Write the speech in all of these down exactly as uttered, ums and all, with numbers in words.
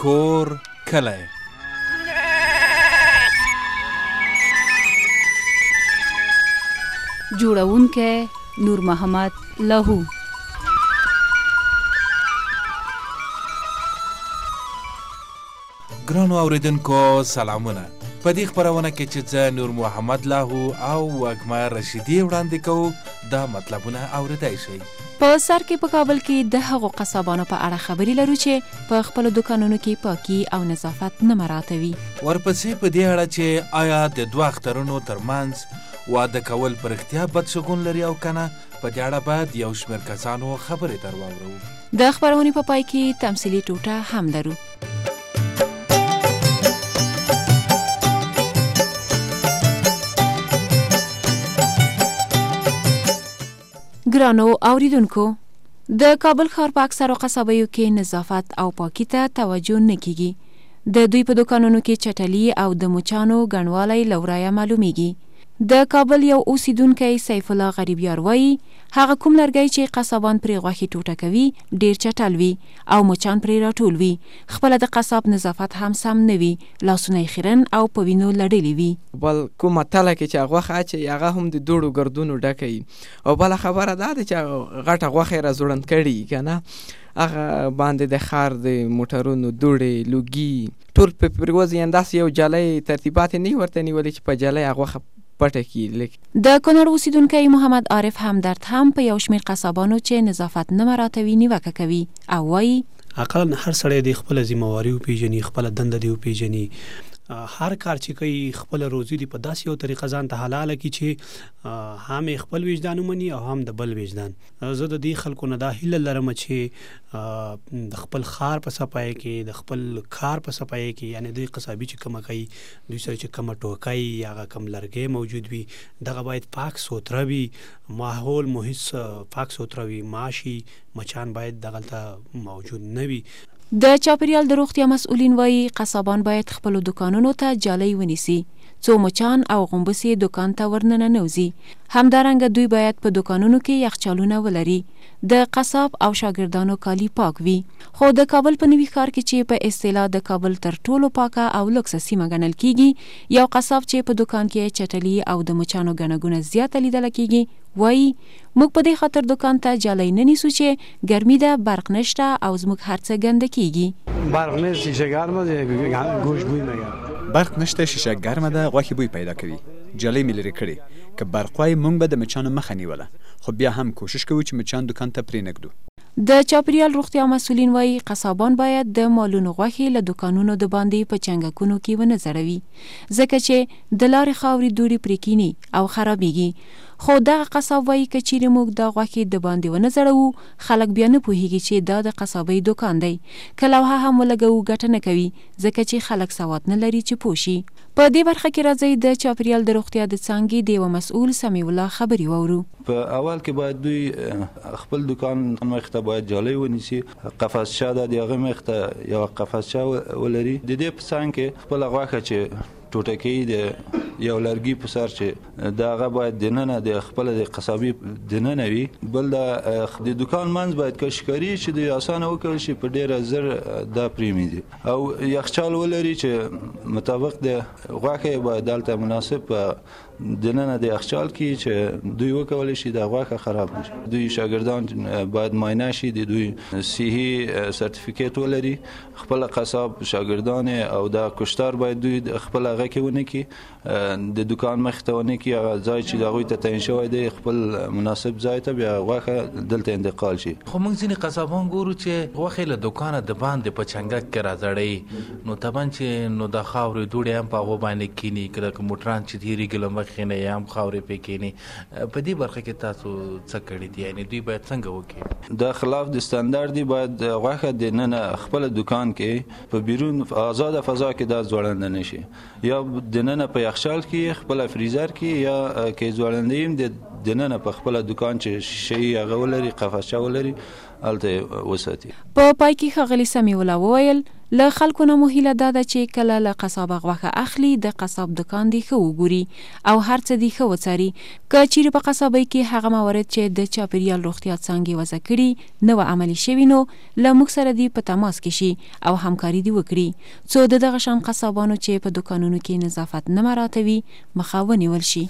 کور کلی. جوړونکی نور محمد لاهو. ګرانو اوریدونکو سلامونه. په دې خپرونه کې چې زه نور محمد لاهو او وږمه رشیدي وړاندې کوو دا مطلبونه اوریدای شئ. په سر کې په کابل کې د هغو قصابانو په اړه خبرې لرو چې په خپلو دکانونو کې پاکي او نظافت نه مراعاتوي. ورپسې په دې اړه چې آیا د دوه اخترونو ترمنځ واده کول په رښتیا بد شګون لري او کنه، په دې اړه باید یو شمېر کسانو خبرې در واورو. د خپرونې په پای کې تمثیلي ټوټه هم لرو. ګرانو اوریدونکو، د کابل ښار په اکثرو قصابیو کې نظافت او پاکي ته توجه نه کیږي. د دوی په دکانونو کې چټلي او د مچانو ګڼوالی له ورایه معلومیږي. د کابل یو اوسیدونکی سیف الله غریبیار وایي هغه کوم لرګی چې قصابان پرې غوښې ټوټه کوي ډیر چټل وي او مچان پرې راټول وي. خپله د قصاب نظافت هم سم نه وي، لاسونه یې خیرن او په وینو لړلي وي. بل کومه تله کې چې غوښه اچوي هغه هم د دوړو ګردونو ډکه وي. او بله خبره دا ده چې غټه غوښه یې راځوړند کړي که نه، هغه باندې د ښار د موټرونو دوړې لوګي ټول په پرېوځي. همداسې یو جلی ترتیبات یې نه ورته نیولي چې په جلی غوښه پټه کړي. د کونړ اوسیدونکی محمد عارف همدرد هم په یو شمېر قصابانو چې نظافت نه مراعاتوي نیوکه کوي او وایي اقلا هر سړی د خپله ذمهواري وپېژني، خپله دنده دې وپېژني. هر کار چې کوي خپل روزي دی په داسې یو طریقه ځان ته حلاله کړي چې هم خپل وجدان ومني او هم د بل وجدان. زه د دې خلکو نه دا هیله لرم چې د خپل ښار په صفایۍ کې، د خپل کار په صفایۍ کې، یعنی دوی قصابي چې کومه کوي، دوی سره چې کومه ټوکۍ یا کوم لرګی موجود وي دغه باید پاک سوتره وي، ماحول محیط پاک سوتره وي، ماشي مچان باید دغلته موجود نه وي. د چاپیریال د روغتیا مسؤلین وایي قصابان باید خپلو دکانونو ته جالۍ ونیسي څو مچان او غومبسې دکان ته ورننه نوځي. همدارنګه دوی باید په دکانونو کې یخچالونه ولري. د قصاب او شاګردانو کالي پاک وي. خو د کابل په نوي ښار کې چې په اصطلاح د کابل تر ټولو پاکه او لوکسه سیمه ګڼل کیږي، یو قصاب چې په دکان کې چټلي او د مچانو ګڼه ګونه زیاته لیدله کیږي وایي موږ په دې خاطر دکان ته جالۍ نه نیسو چې ګرمي ده، برق نشته او زموږ هر څه ګنده کیږي. برق نشته، شیشه ګرمه ده، گوشت بوی میگه. برق نشته، شیشه ګرمه ده، غوښې بوی پیدا کوي. جالۍ مې لرې کړې، که برق وای موږ به د مچانو مخه نیوله، خو بیا هم کوشش کوو چې مچان دکان ته پرې نږدو. د چاپیریال روغتیا مسؤلین وایي قصابان باید د مالونو غوښې له دکانونو د باندې په چنګکونو کې ونه ځړوي، ځکه چې د لارې خاورې دوړې پرې کیني او خرابېږي. خو دغه قصاب وایي که چیرې موږ دا غوښې د باندې ونه ځړوو خلک بیا نه پوهېږي چې دا د قصابۍ دکان دی. که لوحه هم ولګوو ګټه نه کوي ځکه چې خلک سواد نه لري چې پوه شي. په دې برخه کې راځئ د چاپیریال د روغتیا د څانګې د یوه مسؤل سمیع الله خبرې واورو. په اول کې باید دوی خپل دکان مخ ته باید جالۍ ونیسي، قفسچه ده د هغه مخ ته یوه قفسچه ولري. د دې په څنګ کې خپله غوښه چې ټوټه کوي د یو لرګي په سر چې د هغه باید دننه د خپله د قصابي دننه وي. بل د دکان منځ باید کشکاري چې د اسانه وکړل شي په ډېره زر دا پرېمنځي او یخچال ولري چې مطابق د غوښې باید دلته مناسب دننه د یخچال کې چې دوی وکولی شي د غوښه خراب نشي. دوی شاګردان باید معاینه شي، د دوی صحي سرتیفیکیټ ولري. خپل قصاب شاګردان او د کشتار باید دوی خپل هغه کې ونه کړي، د دکان مخ ته ونه کړي، هغه ځای چې د هغوی ته تعین شوی دی خپل مناسب ځای ته بیا غوښه دلته انتقال شي. خو موږ ځینې قصابان ګورو چې غوښې له دوکانه د باندې په چنګک کې راځړوي، نو طبعا چې نو د خاورې دوړې هم په هغو باندې کیني، که موټران چې تېرېږي له مخې نه یا هم خاورې پرې کیني. په دې برخه کې تاسو څه کړي دي؟ یعنې دوی باید څنګه وکړي؟ د خلاف د سټنډرډ دی باید غوښه دننه خپل دکان کې په بیرون آزاده فضا کې دا ځوړنده نشي، یا دننه په یخچال کې خپل فریزر کې، یا کې ځوړنده یم د دننه په خپل دکان چې شیشه هغه ولري قفسچه ولري هلته وساتي. په پای کې ښاغلي سمیع الله وویل له خلکو نه مو هیله دا ده چې کله له قصابه غوښه اخلي د قصاب دکان دی ښه وګوري او هر څه دی ښه وڅاري. که چیرې په قصابۍ کې هغه موارد چې د چاپیریال روغتیا څانګې وضع کړي نه وه عملي شوي نو له موږ سره دی په تماس کې شي او همکاري دی وکړي څو د دغه شان قصابانو چې په دکانونو کې نظافت نه مراعاتوي مخه ونیول شي.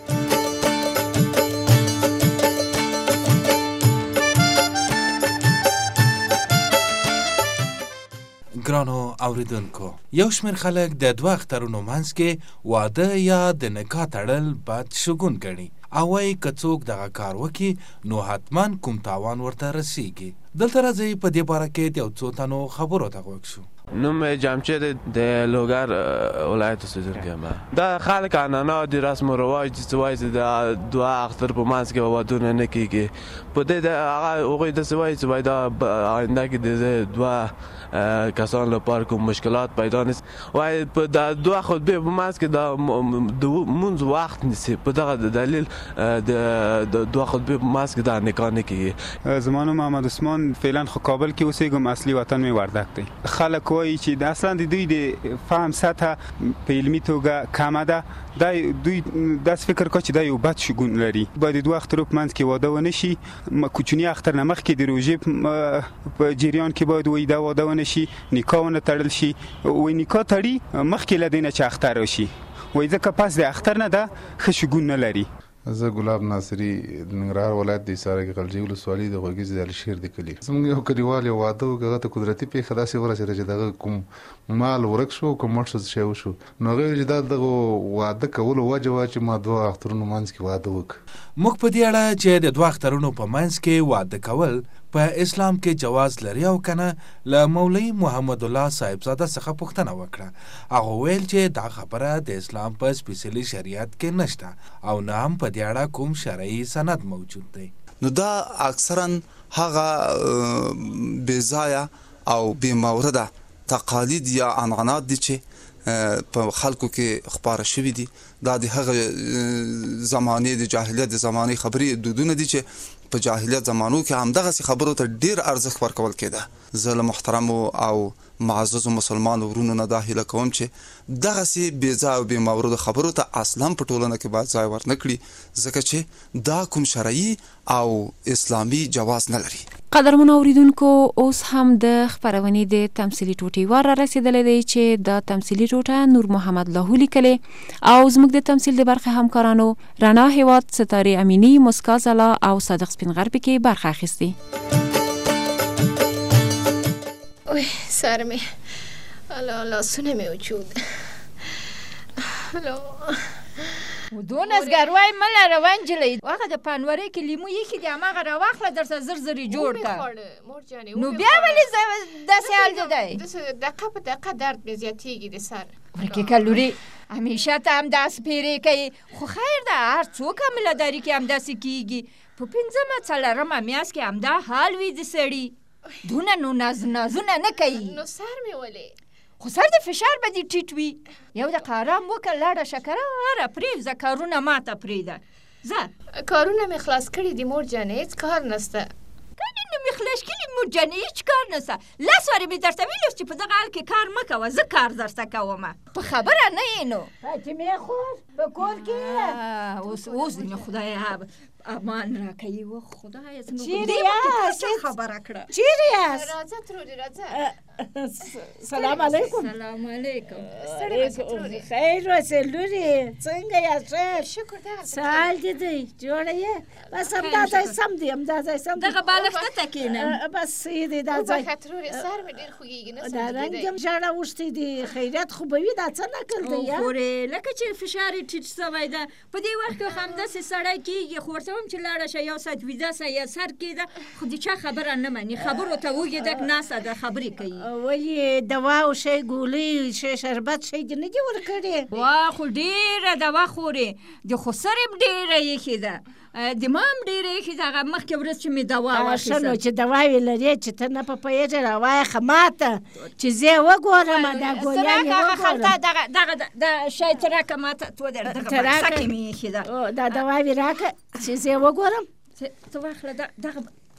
ګرانو اوریدونکو، یو شمېر خلک د دوه اخترونو منځ کې واده یا د نکاح تړل بد شګون ګڼي او وایي که څوک دغه کار وکړي نو حتما کوم تاوان ورته رسیږي. دلته راځئ په دې باره کې د یو څو تنو خبرو ته غوږ شو. نوم جمشید د لوګر ولایت اوسېدونکی یم. دا خلک عنعنات دي، رسم و رواج دي چې وایي چې د دوه اختر په منځ کې وادونه نه کېږي. په دې د هغه هغوی داسې وایي چې وایي دا آینده کې د دوه کسان لپاره کوم مشکلات پیدا نیست. وایي په د دوه خطبې په منځ کې د مونځ وخت نیسي، په دغه دلیل د دوه خطبې په منځ کې دا نکاح نه کېږي. زما نوم محمد عثمان، فعلا خو کابل کې اوسېږم، اصلي وطن مې وردګ دی. خلک وایي چې د اصلا د دوی د فهم سطح په علمي توګه کمه ده. دا دوی داسې فکر کوي چې دا یو بد شګون لري. باید د دوه اخترو په منځ کې واده ونه شي. کوچني اختر نه مخکې د روژې په جریان کې باید وایي دا واده ونه شي، نکاح ونه تړل شي. وایي نکاح تړي مخکې له دې نه چې اختر راشي، وایي ځکه پس د اختر نه ده ښه شګون نه لري. زه ګلاب ناصري، ننګرهار ولایت د حصارک غلجي ولسوالي د غوږیز د الشیر د کلي. زموږ یو کلیوال یو واده وکړ، هغه ته قدرتي پېښه داسې ورسېده چې دغه کوم مال ورک شو، کوم مړ شو شی وشو. نو هغه ویل چې دا دغه واده کولو وجه وه چې ما دوه اخترونو منځ کې واده وکړ. موږ په دې اړه چې د دوه اخترونو په منځ کې واده کول په اسلام کې جواز لري او کنه له مولوي محمد الله صاحبزاده څخه پوښتنه وکړه. هغه ویل چې دا خبره د اسلام په سپیڅلي شریعت کې نشته او نه هم په دې اړه کوم شرعي سند موجود دی. نو دا اکثرا هغه بې ځایه او بې مورده تقالید یا عنعنات دي چې په خلکو کې خپاره شوي دي. دا د هغه زمانې د جاهلیت د زمانې خبرې دودونه دي چې په جاهلیت زمانو کې همدغسې خبرو ته ډیر ارزښت ورکول کېده. زه له محترمو او معززو مسلمانو ورونو نه دا هیله کوم چې دغسې بې ځای او بې مورده خبرو ته اصلا په ټولنه کې باید ځای ورنه کړي، ځکه چې دا کوم شرعي او اسلامي جواز نه لري. قدرمنو اوریدونکو، اوس هم د خپرونې د تمثیلي ټوټې وار را رسېدلی دی چې د تمثیلي ټوټه نور محمد لاهو لیکلې او زموږ د تمثیل د برخې همکارانو رڼا هیواد، ستارې امینی، مسکا ځلا او صادق سپین غر پکې برخه اخیستې. اوه سر می الله لاسونه می وجود الو ودون از گروای مل روان جلی واخه د پانورې کې لیمو یخي د امغه را واخله درته زر زری جوړ کا نو بیا ولې د سیال دی د دقه په دقه درد به زیاتیږي د سر ورکه کلوري همیشه ته هم داس پیری کوي، خو خیر ده هر څوک هم لداري کې هم داسې کیږي. په پنځمه څلورمه میاشت کې هم دا حال وي د سړي. دونه نو ناز نازونه نه کوي. نو سر مې ولې خو سر د فشار به دې ټیټ وي. یو دقیقه ارام وکړه، لاړه شکره پرېږده، کارونه ماته پرېږده. زه کارونه مې خلاص کړي دي مور جانې، هېڅ کار نسته. کنې نو مې خلاص کړي مور جانې، هېڅ کار نسته. لس وارې مې درته ویلي اوس چې په دغه حال کې کار مه کوه، زه کار درته کومه. په خبره نه یې نو فاطمې خور په کور کې اوس اوس دې مې خدای امان را کوي. و خدای چیرې یاست؟ خبره کړه. چیرې یاست؟ راځه ترورې راځه. سلام علیکم. سلام علیکم. خیر اوسې لورې، څنګه یاست؟ شکر ده. سهال دې دی جوړه یې؟ بس همدا ځای سم دی، همدا ځای سم دی. دغه بالښت ته کښېنه. بس یې دی دا ځای. وبخښه ترورې، سر مې ډېر خوږېږي، نه دا رنګ هم ژړه اوښتې دي. خیریت خو به وي، دا څه نکل دی یا؟ خورې لکه چې فشار یې ټیټ شوی ده، په دې وخت کې همداسې سړی کېږي. خو ورته وایم چې لاړه شه یو ساعت ویده شه یا سر کېده، خو د چا خبره نه مني. خبرو ته وږې ډک ناسته ده، خبرې کوي. ولې دوا او شی ګولۍ شی شربت شی دې نه دي ورکړی؟ وا خو ډېره دوا خورې، د خو سر یې ډېره ایښې ده. د ما هم ډېرې ایښي دغه مخکې ورځ چې مې دوا واخیسته. ښه نو چې دواوې لرې چې ته نه په پوهېږې راوایخه ماته چې زه یې وګورم دا ګولیانې وګورم. دغه دا شی ته راکړه ماته تو در دغه بکسه کې مې ایښي ده. دا دواوې راکړه چې زه یې وګورم. ته واخله دغه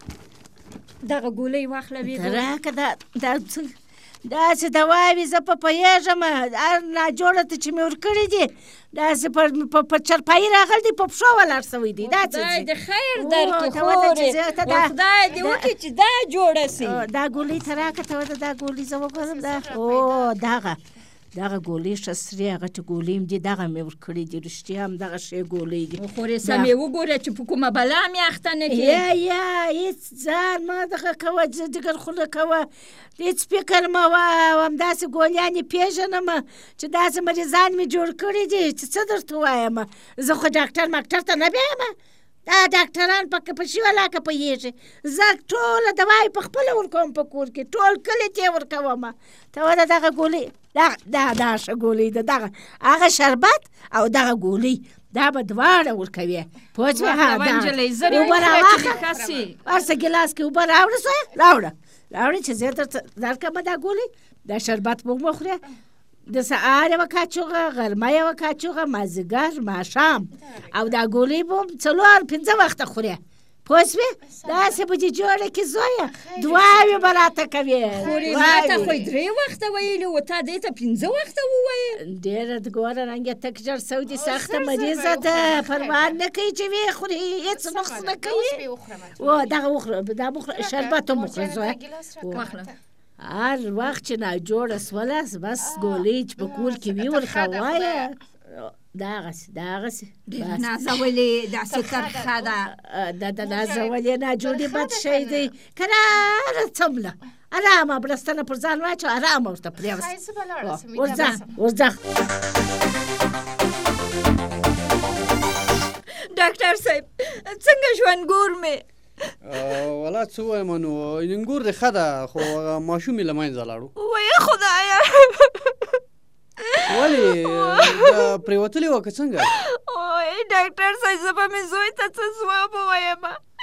دغه ګولۍ واخله ویې ته راکړه دا څه داسې دواوې زه په پوهېږم هر ناجوړه ته چې مې ورکړي دي داسې په چرپایي راغلی دی په پښو ولاړ شوی دی. دا څه خدای دې خیر درکړي خورې خدای دې وکړي چې دا جوړه سي. دا ګولۍ ته راکړه ته ورته دا ګولۍ زه وګورم. دا او دغه دغه ګولۍ ښه سرې غټې ګولۍ هم دي دغه مې ورکړي دي رښتیا هم دغه ښې ګولۍ دي. خورې سمې وګوره چې په کومه بلا مې اخته نه کړې. یا یا هېڅ ځان مه دغه کوه ډګر خوله کوه هېڅ فکر مه وه او همداسې ګولیانې پېژنم چې داسې مریضان مې جوړ کړي دي چې څه درته ووایم. زه خو ډاکټر ماکټر ته نه بیایم دا ډاکټران په شي ولاکه پوهېږي. زه ټوله دوایې په خپله ورکوم په کور کې ټول کلي ته یې ورکوم. ته وده دغه ګولۍ دا دا ښه ګولۍ ده دغه هغه شربت او دغه ګولۍ دا به دواړه ورکوې پوه شوې. اوبه راواخله هر څه ګیلاس کې اوبه راوړه سویه راوړه راوړې چې زه درته درکړمه دا ګولۍ. دا شربت به وخورې د سهار یوه کاچوغه غرمه یوه کاچوغه مازدیګر ماښام او دا ګولۍ به څلور پنځه وخته خورې پوه شوې. داسې به دې جوړه کړي زویه دواوې به راته کوې. خورې ما ته خو یې درې وخته ویلي وو تا دې ته پنځه وخته ووایې. ډېره ګوره رنګ یې تک جړ سوی دي سخته مریضه ده پروا نه کوي چې ویې خوري هېڅ نقص نه کوي. و دغه وخوره دا وخوره شربت هم وخوره زویه. هر وخت چې ناجوړه سوله بس ګولۍ چې په کور کې وي ورته ووایه دغسې دغسې نازولې داسې ترخه ده. دا د نازولې ناجوړې بد شی دی کراره څمله ارامه بړستنه پر ځان واچو ارامه ورته پرېوځه ورځه ورځه. ډاکټر صاحب څنګه ژوندګور مې؟ والا څه ووایم نو انګور دې ښه ده خو ماشوم یې له منځه لاړو. وایه خدایه ولې دا پرېوتلې وه که څنګه؟ وایي ډاکټر صاحب زه به مې زوی ته څه ځواب ووایم.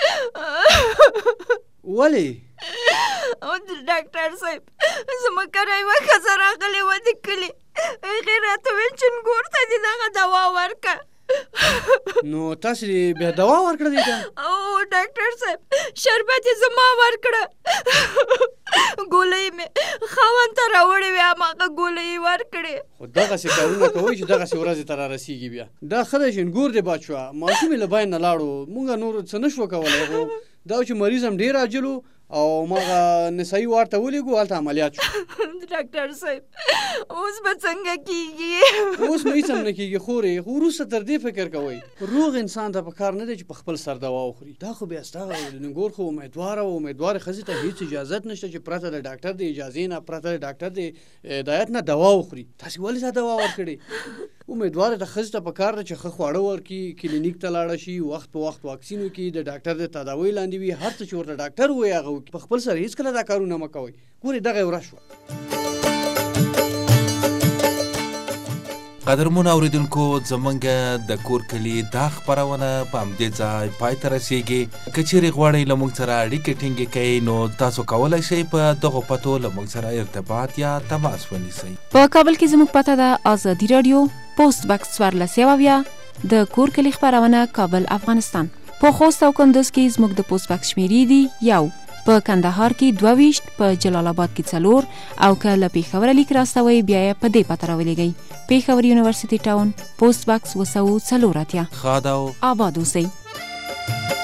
ولې؟ ډاکټر صاحب زما کره یوه ښځه راغلې وه د کلي هغې راته ویل چې انګور ته دې دغه دوا ورکړه. نو تاسې بیا دوا ورکړه دې ته؟ او ډاکټر صاحب شربت یې زما ورکړه ګولۍ مې خاوند ته راوړې وې هماغه ګولۍ یې ورکړې. خو دغسې کارونه کوئ چې دغسې ورځې ته را رسېږي بیا دا ښه دی چې انګور دې باد شوه ماشوم یې له باید نه لاړو مونږ نور څه نه شوه کولی خو دا چې مریض هم ډېر عاجل و او ماغه نسایي وار ته ولېږو هلته عملیات شو. ډاکټر صاحب اوس به څنګه کېږي؟ اوس به هېڅ هم نه کېږي خورې خو وروسته تر دې فکر کوئ روغ انسان ته پکار نه دی چې په خپل سر دوا وخوري. دا خو بیا ستا ننګور خو امیدواره و امیدواره ښځې ته هېڅ اجازت نشته چې پرته د ډاکټر د اجازې نه پرته د ډاکټر د هدایت نه دوا وخوري. تاسې ولې تا دوا ورکړې؟ امیدواره ته ښځې ته پکار ده چې ښه خواړه ورکړي کلینیک ته لاړه شي وخت په وخت واکسین وکړي د ډاکټر د تداوۍ لاندې وي هر څه چې ورته ډاکټر ووایي هغه وکړي. په خپل سره هېڅکله دا کارونه مه کوئ. ګورې دغه یې ورځ شوه. قدرمنو اوریدونکو زمونږ د کور کلي دا خپرونه په همدې ځای پای ته رسیږي. که چیرې غواړئ له موږ سره اړیکې ټینګې کړئ نو تاسو کولی شئ په دغو پتو له موږ سره ارتباط یا تماس ونیسئ. په کابل کې زموږ پته ده آزادي راډیو پوسټ بکس څوارلس سوه اویا د کور کلي خپرونه کابل افغانستان. په خوست او کندوز کې زموږ د پوسټ بکس شمیرې دي یو په کندهار کې دوه ویشت په جلال آباد کې څلور او که له پېښوره لیک راستوئ بیا یې په دې پته راولېږئ پېښور یونیورسټي ټاون پوسټ بکس اوه سوه څلور اتیا. ښاد او آباد اوسئ.